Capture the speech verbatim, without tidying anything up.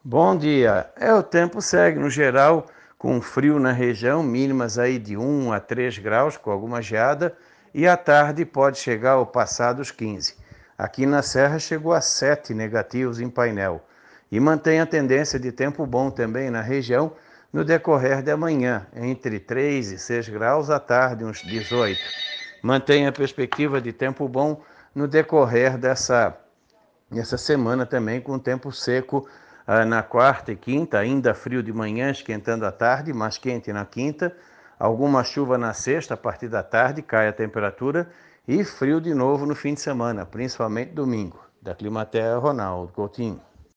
Bom dia. É, o tempo segue, no geral, com frio na região, mínimas aí de um a três graus, com alguma geada, e à tarde pode chegar ao passar dos quinze. Aqui na Serra chegou a sete negativos em painel. E mantém a tendência de tempo bom também na região no decorrer da manhã, entre três e seis graus, à tarde uns dezoito. Mantém a perspectiva de tempo bom no decorrer dessa Nessa semana também com tempo seco ah, na quarta e quinta, ainda frio de manhã, esquentando à tarde, mais quente na quinta, alguma chuva na sexta, a partir da tarde cai a temperatura e frio de novo no fim de semana, principalmente domingo. Da Climaterra, Ronaldo Coutinho.